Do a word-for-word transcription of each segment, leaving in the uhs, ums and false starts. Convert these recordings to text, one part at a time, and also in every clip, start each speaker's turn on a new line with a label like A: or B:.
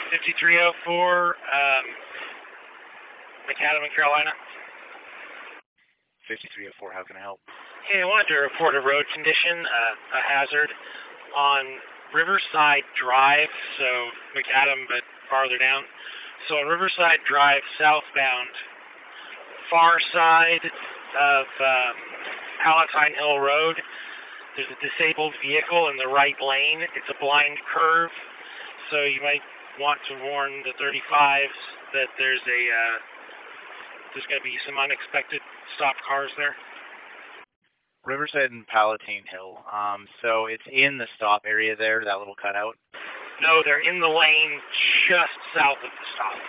A: fifty-three oh four, um, McAdam in Carolina.
B: fifty-three oh four, how can I help?
A: Hey, I wanted to report a road condition, uh, a hazard on Riverside Drive, so McAdam, but farther down. So on Riverside Drive, southbound, far side of um, Palatine Hill Road, there's a disabled vehicle in the right lane. It's a blind curve, so you might want to warn the thirty-fives that there's a uh, there's going to be some unexpected stopped cars there.
B: Riverside and Palatine Hill. Um, so it's in the stop area there, that little cutout?
A: No, they're in the lane just south of the stop.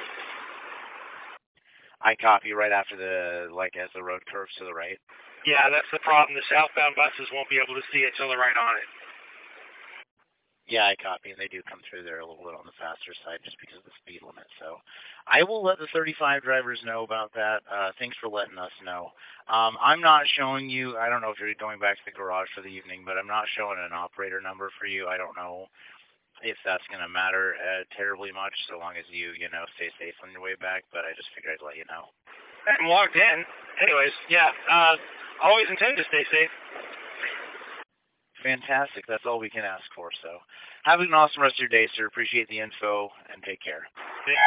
B: I copy right after the, like, as the road curves to the right.
A: Yeah, that's the problem. The southbound buses won't be able to see it till they're right on it.
B: Yeah, I copy, and they do come through there a little bit on the faster side just because of the speed limit. So I will let the thirty-five drivers know about that. Uh, thanks for letting us know. Um, I'm not showing you, I don't know if you're going back to the garage for the evening, but I'm not showing an operator number for you. I don't know if that's going to matter uh, terribly much, so long as you, you know, stay safe on your way back, but I just figured I'd let you know.
A: I'm logged in. Anyways, yeah, uh, always intend to stay safe.
B: Fantastic. That's all we can ask for. So have an awesome rest of your day, sir. Appreciate the info, and take care.